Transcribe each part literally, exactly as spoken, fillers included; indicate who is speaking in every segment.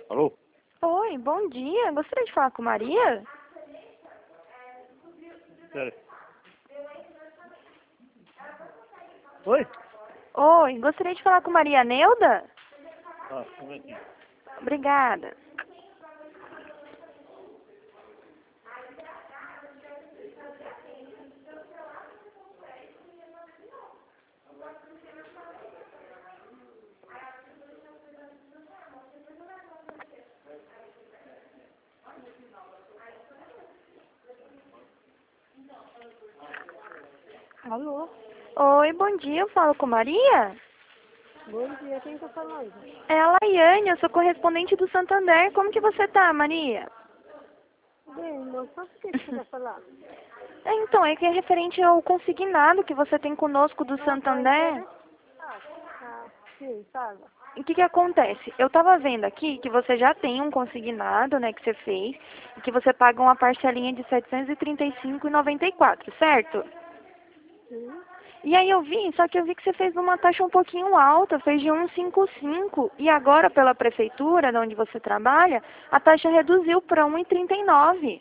Speaker 1: Alô?
Speaker 2: Oi, bom dia. Gostaria de falar com Maria?
Speaker 1: Pera aí. Oi?
Speaker 2: Oi, gostaria de falar com Maria Neuda?
Speaker 1: Ah, um momentinho.
Speaker 2: Obrigada.
Speaker 3: Alô?
Speaker 2: Oi, bom dia. Eu falo com Maria?
Speaker 3: Bom dia, quem tá falando?
Speaker 2: É a Laiane, eu sou correspondente do Santander. Como que você tá, Maria?
Speaker 3: Bem, moça, o que você quer falar?
Speaker 2: É, então, é que é referente ao consignado que você tem conosco do
Speaker 3: Ah, tô
Speaker 2: Santander.
Speaker 3: interessada. Ah, sim, fala.
Speaker 2: O que que acontece? Eu tava vendo aqui que você já tem um consignado, né, que você fez, e que você paga uma parcelinha de setecentos e trinta e cinco reais e noventa e quatro centavos, certo?
Speaker 3: Sim.
Speaker 2: E aí eu vi, só que eu vi que você fez uma taxa um pouquinho alta, fez de cento e cinquenta e cinco, e agora pela prefeitura, de onde você trabalha, a taxa reduziu para um e trinta e nove.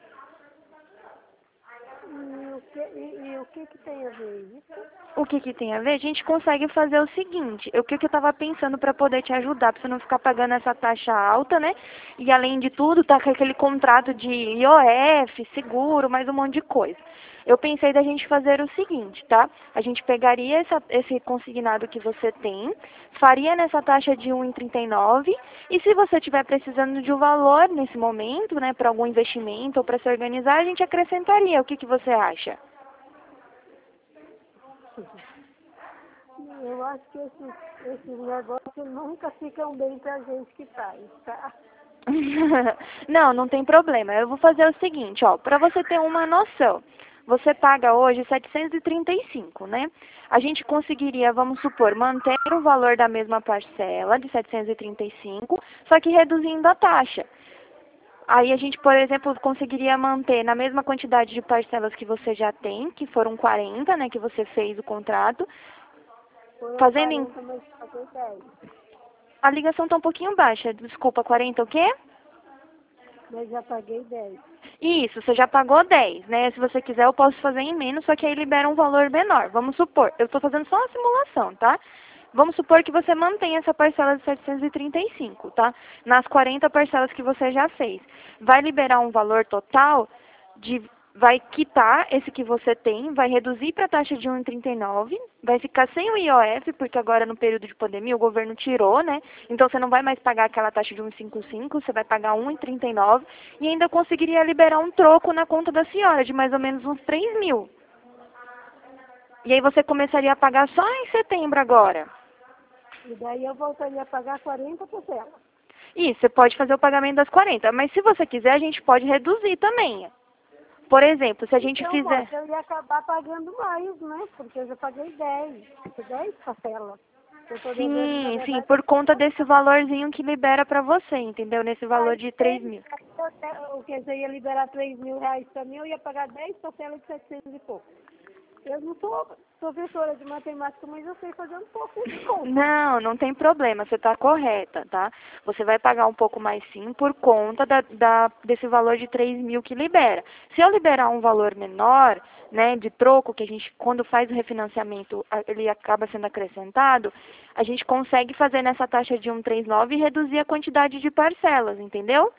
Speaker 3: E o que, e, e o que que tem a ver isso?
Speaker 2: O que que tem a ver? A gente consegue fazer o seguinte, o que que eu estava pensando para poder te ajudar, para você não ficar pagando essa taxa alta, né? E além de tudo, tá com aquele contrato de I O F, seguro, mais um monte de coisa. Eu pensei da gente fazer o seguinte, tá? A gente pegaria essa, esse consignado que você tem, faria nessa taxa de um e trinta e nove, e se você estiver precisando de um valor nesse momento, né, para algum investimento ou para se organizar, a gente acrescentaria. O que que você acha?
Speaker 3: Eu acho que esses, esses negócios nunca ficam bem pra gente que faz, tá?
Speaker 2: Não, não tem problema. Eu vou fazer o seguinte, ó, para você ter uma noção. Você paga hoje setecentos e trinta e cinco, né? A gente conseguiria, vamos supor, manter o valor da mesma parcela de setecentos e trinta e cinco, só que reduzindo a taxa. Aí a gente, por exemplo, conseguiria manter na mesma quantidade de parcelas que você já tem, que foram quarenta, né, que você fez o contrato,
Speaker 3: Foram
Speaker 2: fazendo em...
Speaker 3: quarenta, mas paguei dez.
Speaker 2: A ligação tá um pouquinho baixa, desculpa, quarenta o quê?
Speaker 3: Mas já paguei dez.
Speaker 2: Isso, você já pagou dez, né? Se você quiser, eu posso fazer em menos, só que aí libera um valor menor. Vamos supor, eu estou fazendo só uma simulação, tá? Vamos supor que você mantém essa parcela de setecentos e trinta e cinco, tá? Nas quarenta parcelas que você já fez. Vai liberar um valor total de... Vai quitar esse que você tem, vai reduzir para a taxa de um e trinta e nove, vai ficar sem o I O F, porque agora no período de pandemia o governo tirou, né? Então você não vai mais pagar aquela taxa de um e cinquenta e cinco, você vai pagar um e trinta e nove e ainda conseguiria liberar um troco na conta da senhora de mais ou menos uns três mil. E aí você começaria a pagar só em setembro agora.
Speaker 3: E daí eu voltaria a pagar quarenta parcelas.
Speaker 2: Isso, você pode fazer o pagamento das quarenta, mas se você quiser a gente pode reduzir também. Por exemplo, se a gente
Speaker 3: Então,
Speaker 2: fizer...
Speaker 3: moça, eu ia acabar pagando mais, né? Porque eu já paguei dez. dez parcelas. Eu tô devendo, na
Speaker 2: Sim, sim,
Speaker 3: verdade,
Speaker 2: por conta desse valorzinho que libera pra você, entendeu? Nesse valor
Speaker 3: aí,
Speaker 2: de três
Speaker 3: três,
Speaker 2: mil.
Speaker 3: o que você ia liberar três mil reais pra mim, eu ia pagar dez parcelas de setecentos e pouco. Eu não sou professora de matemática, mas eu sei fazer um pouco de conta.
Speaker 2: Não, não tem problema, você está correta, tá? Você vai pagar um pouco mais sim por conta da, da, desse valor de três mil que libera. Se eu liberar um valor menor, né, de troco, que a gente, quando faz o refinanciamento, a- ele acaba sendo acrescentado, a gente consegue fazer nessa taxa de cento e trinta e nove e reduzir a quantidade de parcelas, entendeu?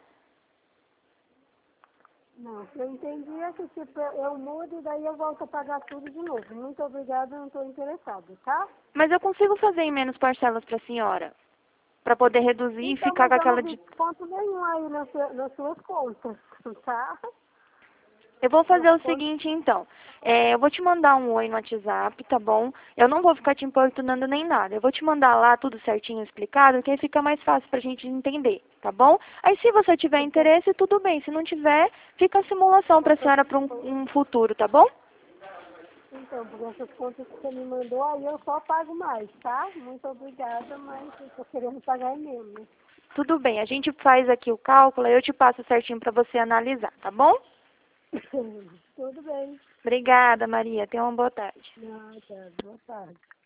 Speaker 3: Não, o que eu entendi é que tipo, eu mudo e daí eu volto a pagar tudo de novo. Muito obrigada, eu não estou interessada, tá?
Speaker 2: Mas eu consigo fazer em menos parcelas para a senhora, para poder reduzir e
Speaker 3: Então,
Speaker 2: ficar
Speaker 3: mas
Speaker 2: com
Speaker 3: eu não
Speaker 2: aquela
Speaker 3: vi
Speaker 2: de...
Speaker 3: desconto nenhum aí nas, sua- nas suas contas, tá?
Speaker 2: Eu vou
Speaker 3: As
Speaker 2: fazer o
Speaker 3: contas,
Speaker 2: seguinte, então. É, eu vou te mandar um oi no WhatsApp, tá bom? Eu não vou ficar te importunando nem nada. Eu vou te mandar lá tudo certinho explicado, que aí fica mais fácil pra gente entender, tá bom? Aí se você tiver
Speaker 3: porque,
Speaker 2: interesse, tudo bem. Se não tiver, fica a simulação pra
Speaker 3: essas,
Speaker 2: senhora para um, um futuro, tá bom?
Speaker 3: então, porque essas contas que você me mandou, aí eu só pago mais, tá? Muito obrigada, mas eu tô querendo pagar menos.
Speaker 2: Tudo bem. A gente faz aqui o cálculo e eu te passo certinho pra você analisar, tá bom?
Speaker 3: Tudo bem.
Speaker 2: Obrigada, Maria. Tenha uma boa tarde.
Speaker 3: Nada, boa tarde.